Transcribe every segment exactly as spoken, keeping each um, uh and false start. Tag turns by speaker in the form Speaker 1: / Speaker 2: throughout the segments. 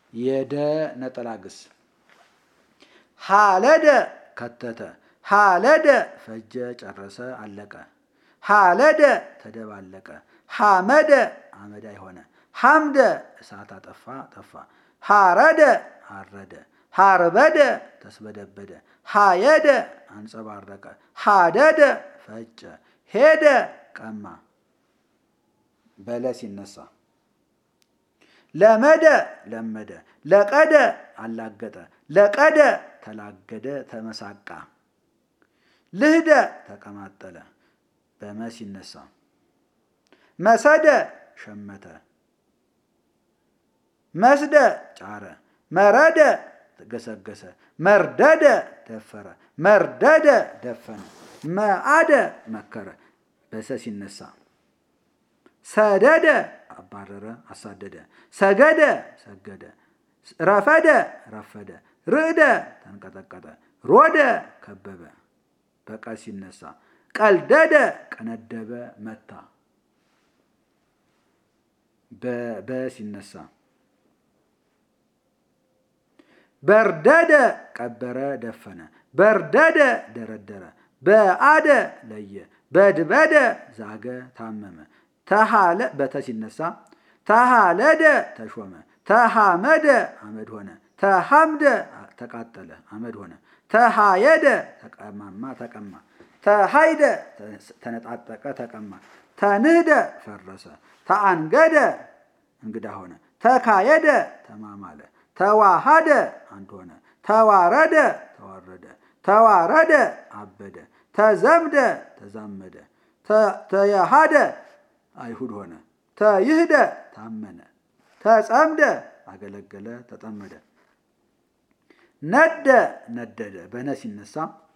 Speaker 1: የደ ነጠላ ግስ ሀለደ ከተተ ሀለደ ፈጀ ጨረሰ አለቀ ሀለደ ተደባለቀ ሐመደ አመዳይ ሆነ ሐምደ እሳት አጠፋ ጠፋ ሐረደ አረደ ሐርበደ ተስበደበደ ሐየደ አንጸባረቀ ሐደደ ፈጨ ሄደ ቀማ በለ ሲነሳ ለመደ ለመደ ለቀደ አላገጠ ለቀደ ተላገደ ተመሳቃ ልህደ ተቀማጠለ በመ ሲነሳ መሰደ ሸመተ መስደ ጫረ መረደ ገሰገሰ መርደደ ደፈረ መርደደ ደፈነ መአደ መከረ በሰ ሲነሳ ሰደደ አባረረ አሳደደ ሰገደ ሰገደ ረፈደ ረፈደ ርዕደ ተንቀጠቀጠ ሮደ ከበበ በቀ ሲነሳ ቀልደደ ቀነደበ መታ በበ ሲነሳ በርደደ ቀበረ ደፈነ በርደደ ደረደረ በአደ ለየ በድበደ ዛገ ታመመ ተሃለ በተ ሲነሳ ተሃለደ ተሾመ ተሃመደ አመድ ሆነ ተሃምደ ተቃጠለ አመድ ሆነ ተሃየደ ተቀማማ ተቀማ ተሃይደ ተነጣጠቀ ተቀማ ተንህደ ፈረሰ ተአንገደ እንግዳ ሆነ ተካየደ ተማማለ ተዋሃደ አንድ ሆነ ተዋረደ ተዋረደ ተዋረደ አበደ ተዘምደ ተዛመደ ተየሃደ አይሁድ ሆነ ተይህደ ታመነ ተጸምደ አገለገለ ተጠመደ ነደ ነደደ በነ ሲነሳ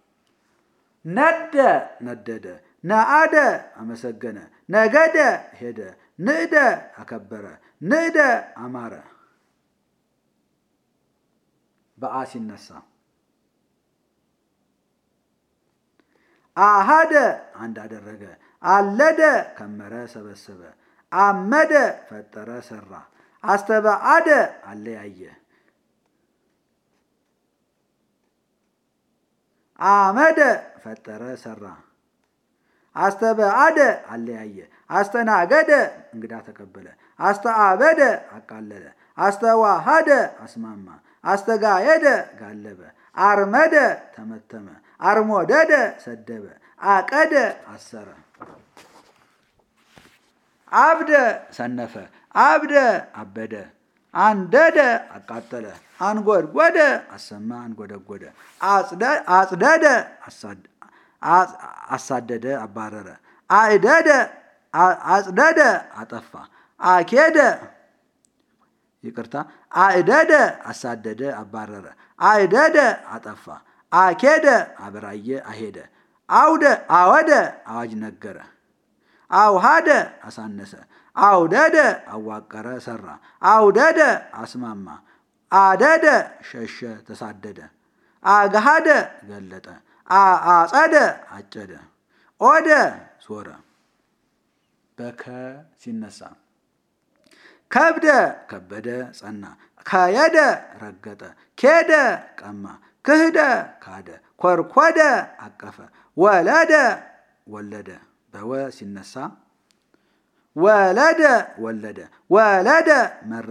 Speaker 1: ነደ ነደደ ነአደ አመሰገነ ነገደ ሄደ ንእደ አከበረ ንእደ አማረ በአ ሲነሳ አሃደ አንድ አደረገ አለደ ከመረ ሰበሰበ አመደ ፈጠረ ሰራ አስተበአደ አለያየ አመደ ፈጠረ ሰራ አስተበአደ አለያየ አስተናገደ እንግዳ ተቀበለ አስተአበደ አቃለለ አስተዋሃደ አስማማ አስተጋየደ ጋለበ አርመደ ተመተመ አርሞደደ ሰደበ አቀደ አሰረ አብደ ሰነፈ አብደ አበደ አንደደ አቃጠለ አንጎድጎደ አሰማ አንጎደጎደ አጽደደ አሳደደ አባረረ አዕደደ አጽደደ አጠፋ አኬደ ይቅርታ አዕደደ አሳደደ አባረረ አዕደደ አጠፋ አኬደ አበራየ አሄደ አውደ አወደ አዋጅ ነገረ አውሃደ አሳነሰ አውደደ አዋቀረ ሰራ አውደደ አስማማ አደደ ሸሸ ተሳደደ አግሃደ ገለጠ አጸደ አጨደ ኦደ ዞረ በከ ሲነሳ ከብደ ከበደ ጸና ከየደ ረገጠ ኬደ ቀማ ክህደ ካደ ኮርኮደ አቀፈ ወለደ ወለደ በወ ሲነሳ ወለደ ወለደ ወለደ መረ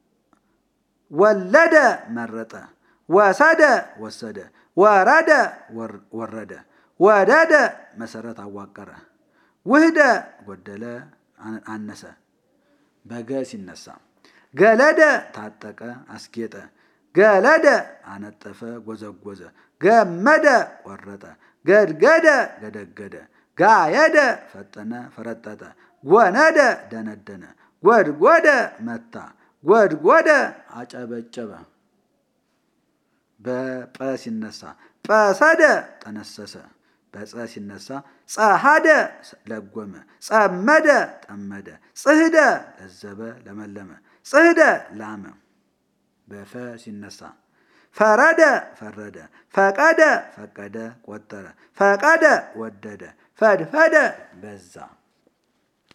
Speaker 1: ወለደ መረጠ ወሰደ ወሰደ ወረደ ወረደ ወደደ መሰረት አዋቀረ ውህደ ጎደለ አነሰ በገ ሲነሳ ገለደ ታጠቀ አስጌጠ ገለደ አነጠፈ ጎዘጎዘ ገመደ ቆረጠ ገድገደ ገደገደ ጋየደ ፈጠነ ፈረጠጠ ጎነደ ደነደነ ጎድጎደ መታ ጎድጎደ አጨበጨበ በጰ ሲነሳ ጰሰደ ጠነሰሰ በጸ ሲነሳ ጸሃደ ለጎመ ጸመደ ጠመደ ጽህደ ለዘበ ለመለመ ጽህደ ላመ በፈ ሲነሳ ፈረደ ፈረደ ፈቀደ ፈቀደ ቆጠረ ፈቀደ ወደደ ፈድፈደ በዛ